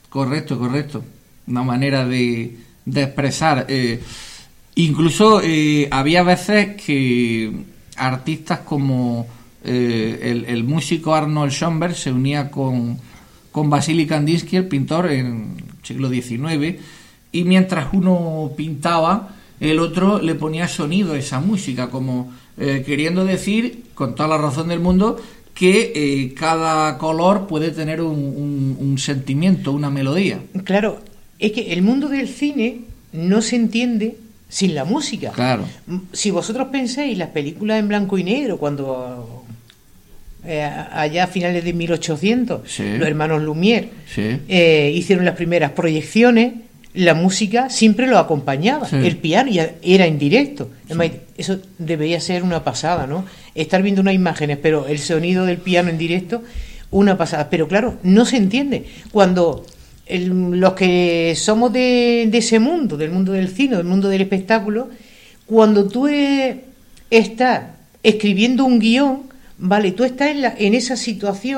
Una manera de expresar. Incluso había veces que artistas como el músico Arnold Schoenberg se unía con Vasily Kandinsky, el pintor, en el siglo XIX, y mientras uno pintaba, el otro le ponía sonido a esa música, como queriendo decir, con toda la razón del mundo, que cada color puede tener un sentimiento, una melodía. Claro, es que el mundo del cine no se entiende sin la música. Claro. Si vosotros pensáis las películas en blanco y negro, cuando allá a finales de 1800, sí, los hermanos Lumière, sí, hicieron las primeras proyecciones, la música siempre lo acompañaba, sí, el piano ya era en directo. Sí. Además, eso debería ser una pasada, ¿no? Estar viendo unas imágenes, pero el sonido del piano en directo, una pasada. Pero claro, no se entiende. Cuando los que somos de ese mundo, del mundo del cine, del mundo del espectáculo, cuando tú estás escribiendo un guión, vale, tú estás en esa situación,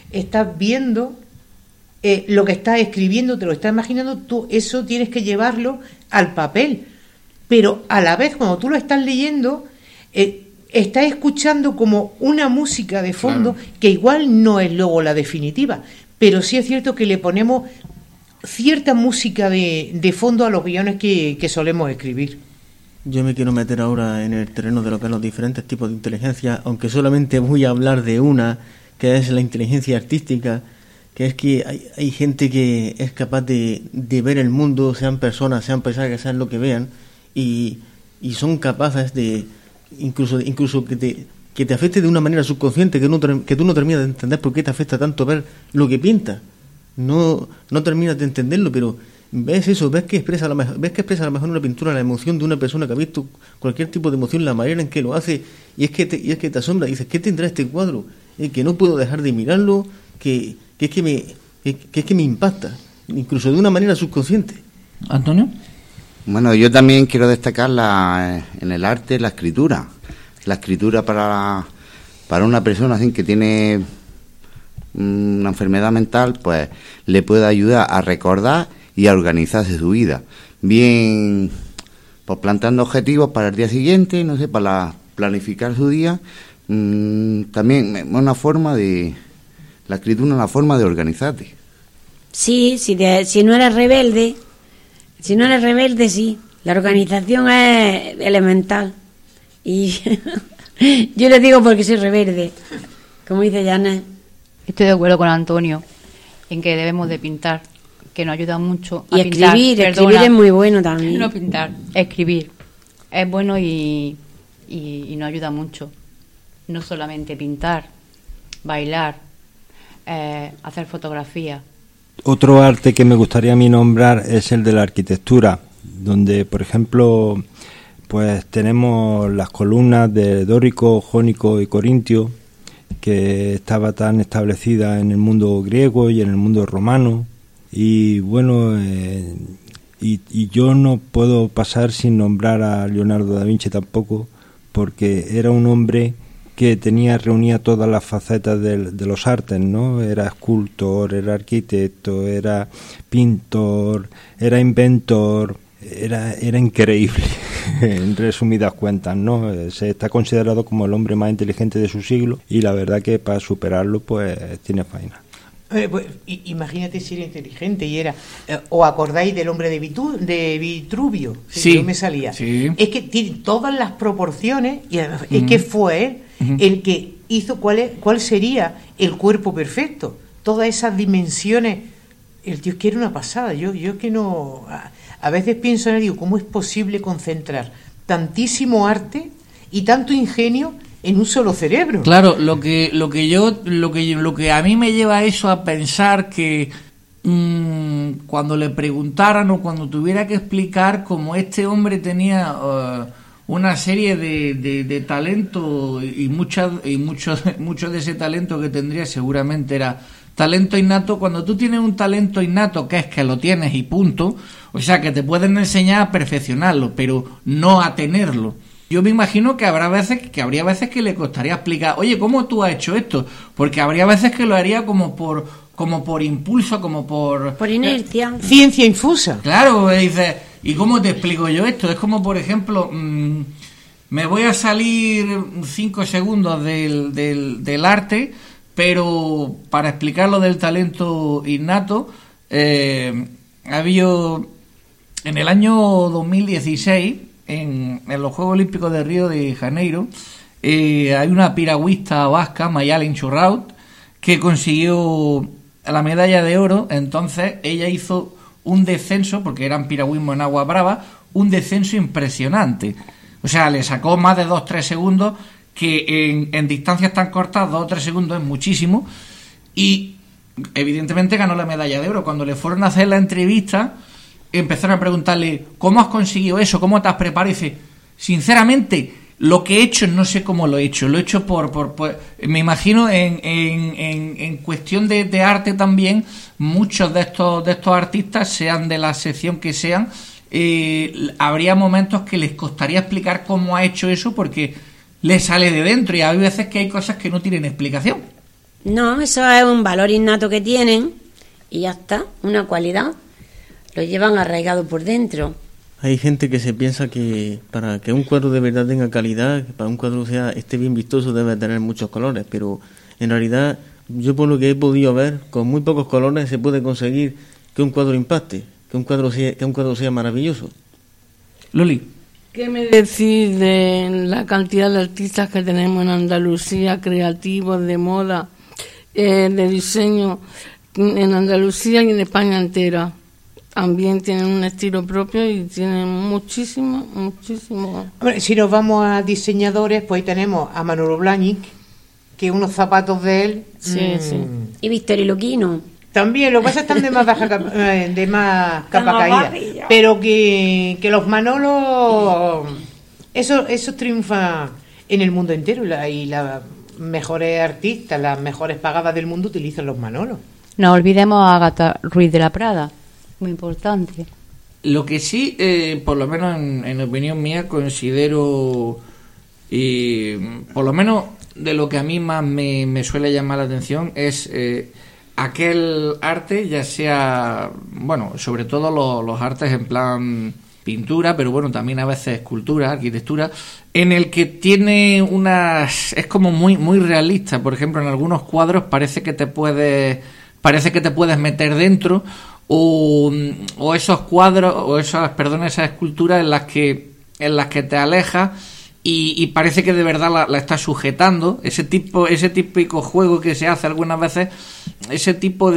estás viendo lo que estás escribiendo, te lo estás imaginando, tú eso tienes que llevarlo al papel. Pero a la vez, cuando tú lo estás leyendo, estás escuchando como una música de fondo, claro, que igual no es luego la definitiva, pero sí es cierto que le ponemos cierta música de fondo a los guiones que solemos escribir. Yo me quiero meter ahora en el terreno de lo que son los diferentes tipos de inteligencia, aunque solamente voy a hablar de una, que es la inteligencia artística, que es que hay gente que es capaz de ver el mundo, sean personas, sean paisajes, sean lo que vean, y son capaces de incluso que te afecte de una manera subconsciente, que tú no terminas de entender por qué te afecta tanto ver lo que pinta. No terminas de entenderlo, pero ves eso, ves que expresa a lo mejor una pintura la emoción de una persona que ha visto cualquier tipo de emoción, la manera en que lo hace, y es que te asombra, y dices, ¿qué tendrá este cuadro? Que no puedo dejar de mirarlo, que es que me impacta, incluso de una manera subconsciente. ¿Antonio? Bueno, yo también quiero destacar en el arte la escritura. La escritura para una persona así que tiene una enfermedad mental, pues le puede ayudar a recordar y a organizarse su vida. Bien, pues planteando objetivos para el día siguiente, no sé, para planificar su día. También una forma de... La escritura es una forma de organizarte. Sí, si no eres rebelde... Si no eres rebelde, sí. La organización es elemental. Y yo le digo porque soy rebelde, como dice Janet. Estoy de acuerdo con Antonio en que debemos de pintar, que nos ayuda mucho a pintar. Escribir es muy bueno también. No pintar, escribir. Es bueno y nos ayuda mucho. No solamente pintar, bailar, hacer fotografía. Otro arte que me gustaría a mí nombrar es el de la arquitectura, donde, por ejemplo, pues tenemos las columnas de dórico, jónico y corintio, que estaba tan establecida en el mundo griego y en el mundo romano. Y bueno, y yo no puedo pasar sin nombrar a Leonardo da Vinci tampoco, porque era un hombre que reunía todas las facetas de los artes, ¿no? Era escultor, era arquitecto, era pintor, era inventor, era increíble, en resumidas cuentas, ¿no? Se está considerado como el hombre más inteligente de su siglo, y la verdad que para superarlo, pues, tiene faena. Pues, imagínate si era inteligente y era... ¿os acordáis del hombre de Vitruvio? Sí. Que no me salía. Sí. Es que tiene todas las proporciones y además es que fue él el que hizo cuál sería el cuerpo perfecto. Todas esas dimensiones. El tío es que era una pasada. Yo que no... A veces pienso en él y digo, ¿cómo es posible concentrar tantísimo arte y tanto ingenio en un solo cerebro? Claro, lo que a mí me lleva a eso, a pensar que cuando le preguntaran o cuando tuviera que explicar cómo este hombre tenía una serie de talento y mucho de ese talento que tendría seguramente era talento innato. Cuando tú tienes un talento innato, que es que lo tienes y punto, o sea que te pueden enseñar a perfeccionarlo, pero no a tenerlo. Yo me imagino que habría veces que le costaría explicar, oye, ¿cómo tú has hecho esto? Porque habría veces que lo haría como por impulso, como por inercia. Ciencia infusa. Claro, dices, ¿y cómo te explico yo esto? Es como, por ejemplo, me voy a salir 5 segundos del arte, pero para explicar lo del talento innato, había en el año 2016... En los Juegos Olímpicos de Río de Janeiro hay una piragüista vasca, Mayalen Churraut, que consiguió la medalla de oro. Entonces ella hizo un descenso, porque eran piragüismo en agua brava, un descenso impresionante. O sea, le sacó más de 2-3 segundos, que en distancias tan cortas 2 o 3 segundos es muchísimo, y evidentemente ganó la medalla de oro. Cuando le fueron a hacer la entrevista, empezaron a preguntarle, ¿cómo has conseguido eso? ¿Cómo te has preparado? Y dice, sinceramente, lo que he hecho no sé cómo lo he hecho. Lo he hecho por me imagino en cuestión de arte también, muchos de estos artistas, sean de la sección que sean, habría momentos que les costaría explicar cómo ha hecho eso, porque le sale de dentro, y hay veces que hay cosas que no tienen explicación. No, eso es un valor innato que tienen y ya está, una cualidad. Lo llevan arraigado por dentro. Hay gente que se piensa que para que un cuadro de verdad tenga calidad, para un cuadro esté bien vistoso, debe tener muchos colores, pero en realidad yo por lo que he podido ver, con muy pocos colores se puede conseguir que un cuadro impacte, que un cuadro sea maravilloso. Loli, ¿qué me decís de la cantidad de artistas que tenemos en Andalucía, creativos, de moda, de diseño, en Andalucía y en España entera? También tienen un estilo propio y tienen muchísimo. Hombre, si nos vamos a diseñadores, pues ahí tenemos a Manolo Blahnik, que unos zapatos de él... Sí. Y Víctor Iloquino. También, lo que pasa es que están de más capa caída. Pero que los Manolos, eso triunfa en el mundo entero. Y las mejores artistas, las mejores pagadas del mundo utilizan los Manolos. No olvidemos a Ágata Ruiz de la Prada. Muy importante. Lo que sí, por lo menos en opinión mía, considero, y por lo menos de lo que a mí más me suele llamar la atención, es aquel arte, ya sea, bueno, sobre todo los artes en plan pintura, pero bueno, también a veces escultura, arquitectura, en el que tiene es como muy realista. Por ejemplo, en algunos cuadros parece que te puedes meter dentro, o esos cuadros, o esas esculturas en las que te alejas y parece que de verdad la estás sujetando. Ese típico juego que se hace algunas veces, ese tipo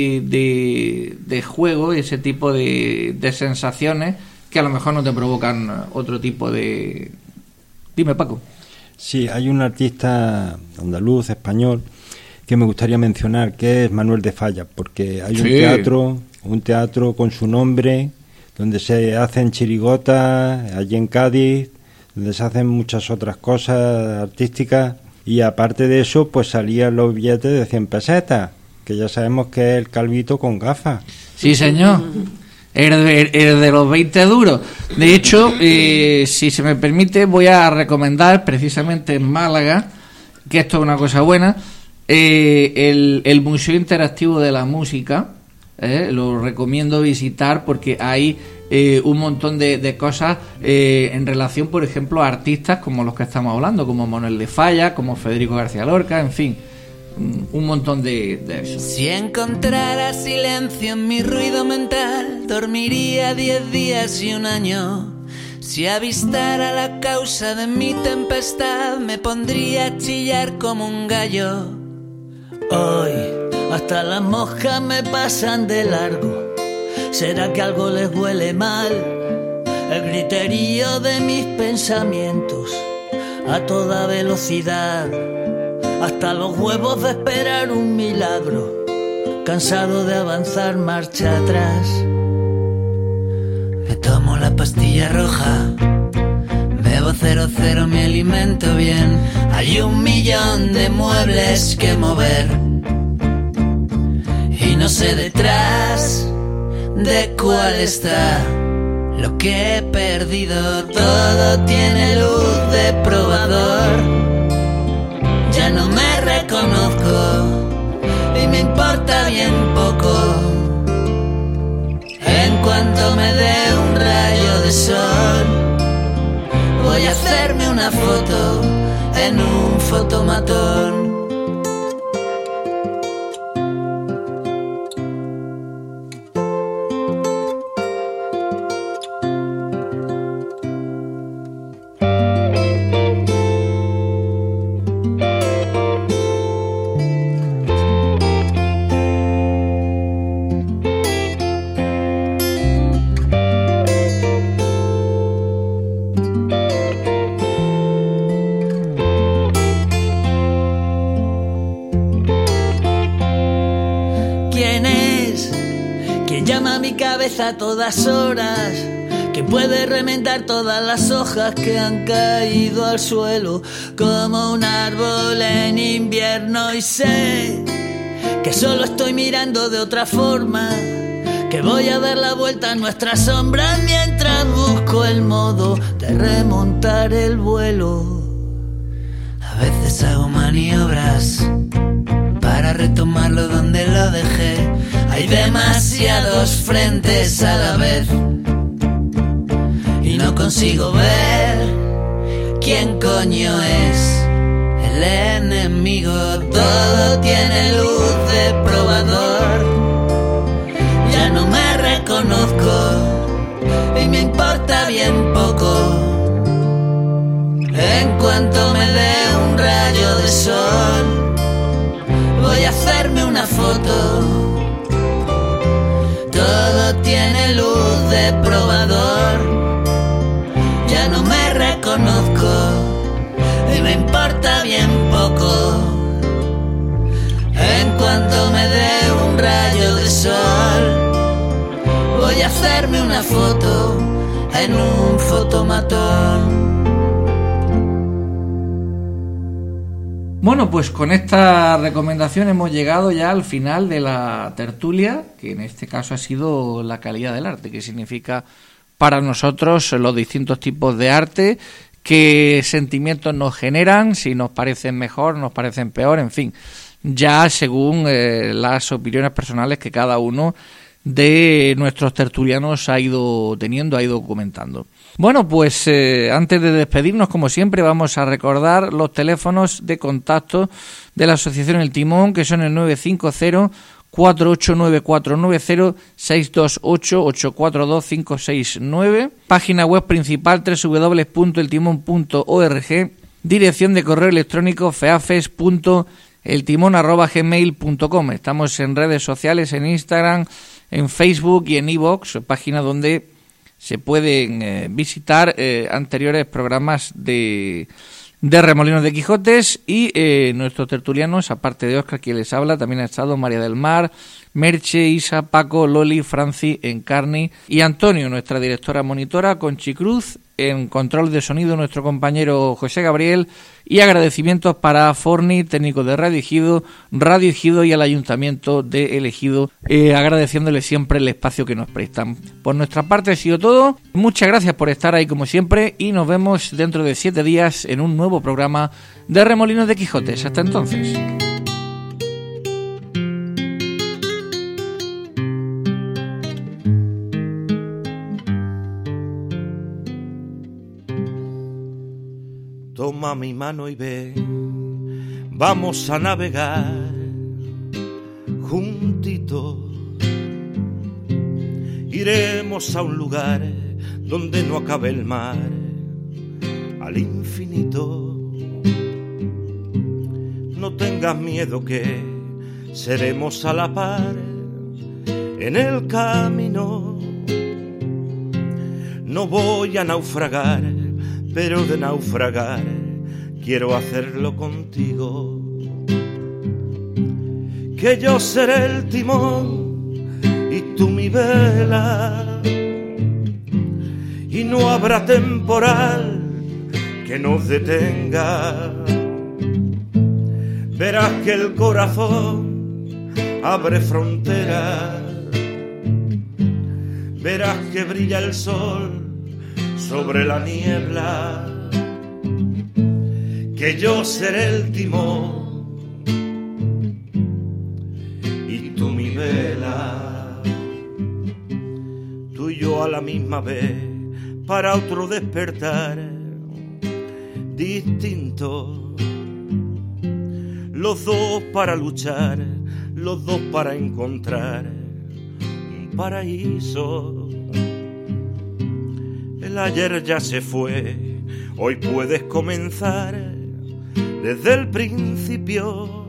de juego, ese tipo de sensaciones que a lo mejor no te provocan otro tipo de... Dime, Paco. Sí, hay un artista andaluz, español, que me gustaría mencionar, que es Manuel de Falla, porque hay un teatro con su nombre, donde se hacen chirigotas, allí en Cádiz, donde se hacen muchas otras cosas artísticas, y aparte de eso, pues salían los billetes de 100 pesetas, que ya sabemos que es el calvito con gafas. Sí, señor. El de los 20 duros. De hecho, si se me permite, voy a recomendar precisamente en Málaga, que esto es una cosa buena, el Museo Interactivo de la Música. Lo recomiendo visitar porque hay un montón de cosas en relación, por ejemplo, a artistas como los que estamos hablando, como Manuel de Falla, como Federico García Lorca, en fin, un montón de eso. Si encontrara silencio en mi ruido mental, dormiría 10 días y un año. Si avistara la causa de mi tempestad, me pondría a chillar como un gallo. Hoy hasta las moscas me pasan de largo. ¿Será que algo les huele mal? El griterío de mis pensamientos a toda velocidad, hasta los huevos de esperar un milagro, cansado de avanzar marcha atrás. Me tomo la pastilla roja, bebo 00, me alimento bien. Hay 1.000.000 de muebles que mover y no sé detrás de cuál está lo que he perdido. Todo tiene luz de probador, ya no me reconozco y me importa bien poco. En cuanto me dé un rayo de sol, voy a hacerme una foto en un fotomatón. A todas horas, que puede remendar todas las hojas que han caído al suelo como un árbol en invierno, y sé que solo estoy mirando de otra forma, que voy a dar la vuelta a nuestras sombras mientras busco el modo de remontar el vuelo. A veces hago maniobras para retomarlo donde lo dejé. Hay demasiados frentes a la vez y no consigo ver quién coño es el enemigo. Todo tiene luz de probador, ya no me reconozco y me importa bien poco. En cuanto me dé un rayo de sol, voy a hacerme una foto. Todo tiene luz de probador, ya no me reconozco y me importa bien poco. En cuanto me dé un rayo de sol, voy a hacerme una foto en un fotomatón. Bueno, pues con esta recomendación hemos llegado ya al final de la tertulia, que en este caso ha sido la calidad del arte, que significa para nosotros los distintos tipos de arte, qué sentimientos nos generan, si nos parecen mejor, nos parecen peor, en fin, ya según las opiniones personales que cada uno de nuestros tertulianos ha ido teniendo, ha ido comentando. Bueno, pues antes de despedirnos, como siempre, vamos a recordar los teléfonos de contacto de la Asociación El Timón, que son el 950-489490, 628-842-569, página web principal www.eltimon.org, dirección de correo electrónico feafes.eltimon@gmail.com. Estamos en redes sociales, en Instagram, en Facebook y en iVoox, página donde se pueden visitar anteriores programas de Remolinos de Quijotes y nuestros tertulianos, aparte de Óscar, quien les habla, también ha estado María del Mar, Merche, Isa, Paco, Loli, Franci, Encarni y Antonio, nuestra directora monitora, Conchi Cruz, en control de sonido nuestro compañero José Gabriel, y agradecimientos para Forni, técnico de Radio Ejido y al Ayuntamiento de El Ejido, agradeciéndole siempre el espacio que nos prestan. Por nuestra parte ha sido todo. Muchas gracias por estar ahí como siempre y nos vemos dentro de 7 días en un nuevo programa de Remolinos de Quijotes. Hasta entonces. Toma mi mano y ven, vamos a navegar juntitos. Iremos a un lugar donde no acabe el mar, al infinito. No tengas miedo que seremos a la par en el camino. No voy a naufragar, pero de naufragar quiero hacerlo contigo. Que yo seré el timón y tú mi vela, y no habrá temporal que nos detenga. Verás que el corazón abre fronteras, verás que brilla el sol sobre la niebla, que yo seré el timón y tú mi vela. Tú y yo a la misma vez para otro despertar distinto, los dos para luchar, los dos para encontrar un paraíso. El ayer ya se fue, hoy puedes comenzar desde el principio.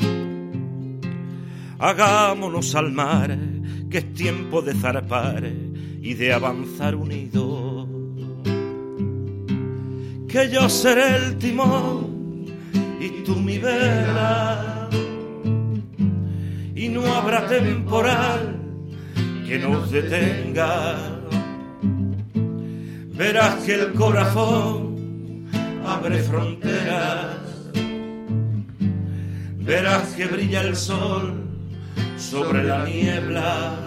Hagámonos al mar, que es tiempo de zarpar y de avanzar unidos. Que yo seré el timón y tú mi vela, y no habrá temporal que nos detenga. Verás que el corazón abre fronteras, verás que brilla el sol sobre la niebla,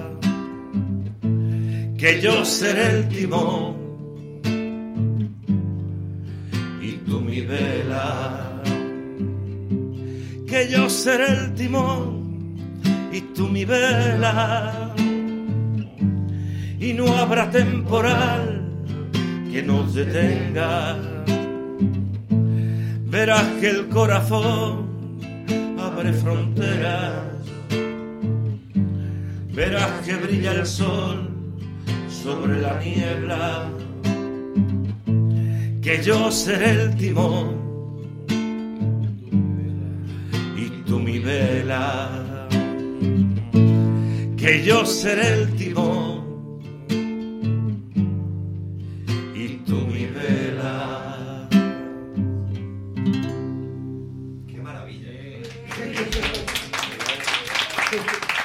que yo seré el timón y tú mi vela. Que yo seré el timón y tú mi vela, y no habrá temporal que nos detenga. Verás que el corazón abre fronteras, verás que brilla el sol sobre la niebla, que yo seré el timón y tú mi vela, que yo seré el timón y tú mi vela. ¡Qué maravilla!